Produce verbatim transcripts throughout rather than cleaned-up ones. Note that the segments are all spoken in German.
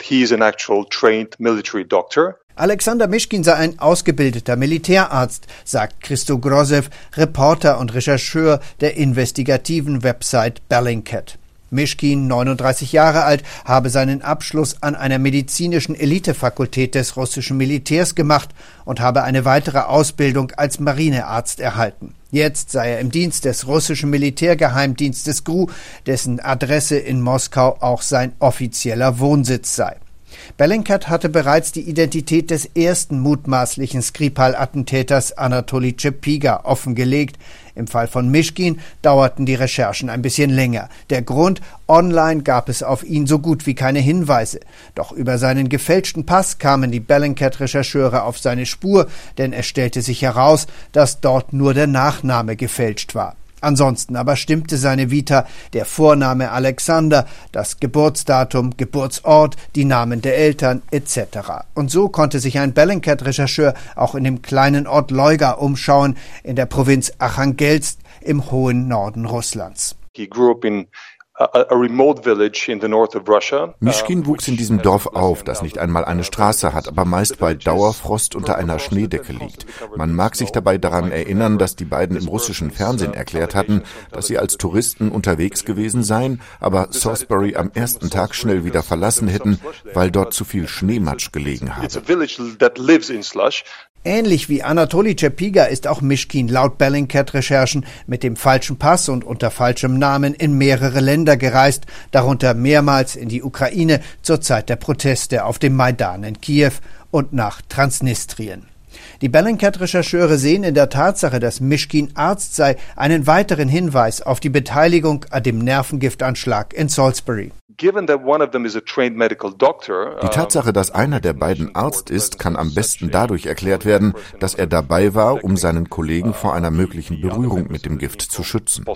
he is an actual trained military doctor. Alexander Mischkin sei ein ausgebildeter Militärarzt, sagt Christo Grozew, Reporter und Rechercheur der investigativen Website Bellingcat. Mischkin, neununddreißig Jahre alt, habe seinen Abschluss an einer medizinischen Elitefakultät des russischen Militärs gemacht und habe eine weitere Ausbildung als Marinearzt erhalten. Jetzt sei er im Dienst des russischen Militärgeheimdienstes G R U, dessen Adresse in Moskau auch sein offizieller Wohnsitz sei. Bellingcat hatte bereits die Identität des ersten mutmaßlichen Skripal-Attentäters Anatoli Czepiga offengelegt. Im Fall von Mischkin dauerten die Recherchen ein bisschen länger. Der Grund: online gab es auf ihn so gut wie keine Hinweise. Doch über seinen gefälschten Pass kamen die Bellingcat-Rechercheure auf seine Spur, denn es stellte sich heraus, dass dort nur der Nachname gefälscht war. Ansonsten aber stimmte seine Vita, der Vorname Alexander, das Geburtsdatum, Geburtsort, die Namen der Eltern et cetera. Und so konnte sich ein Bellingcat-Rechercheur auch in dem kleinen Ort Leuga umschauen, in der Provinz Archangelsk im hohen Norden Russlands. He grew up in a remote village in the north of Russia. Mischkin wuchs in diesem Dorf auf, das nicht einmal eine Straße hat, aber meist bei Dauerfrost unter einer Schneedecke liegt. Man mag sich dabei daran erinnern, dass die beiden im russischen Fernsehen erklärt hatten, dass sie als Touristen unterwegs gewesen seien, aber Salisbury am ersten Tag schnell wieder verlassen hätten, weil dort zu viel Schneematsch gelegen habe. Ähnlich wie Anatoli Czepiga ist auch Mischkin laut Bellingcat-Recherchen mit dem falschen Pass und unter falschem Namen in mehrere Länder gereist, darunter mehrmals in die Ukraine zur Zeit der Proteste auf dem Maidan in Kiew und nach Transnistrien. Die Bellingcat-Rechercheure sehen in der Tatsache, dass Mischkin Arzt sei, einen weiteren Hinweis auf die Beteiligung an dem Nervengiftanschlag in Salisbury. Die Tatsache, dass einer der beiden Arzt ist, kann am besten dadurch erklärt werden, dass er dabei war, um seinen Kollegen vor einer möglichen Berührung mit dem Gift zu schützen.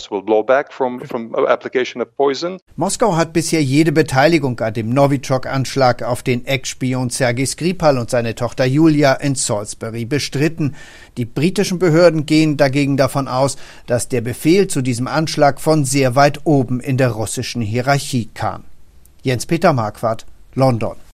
Moskau hat bisher jede Beteiligung an dem Novichok-Anschlag auf den Ex-Spion Sergei Skripal und seine Tochter Julia in Salisbury bestritten. Die britischen Behörden gehen dagegen davon aus, dass der Befehl zu diesem Anschlag von sehr weit oben in der russischen Hierarchie kam. Jens-Peter Marquardt, London.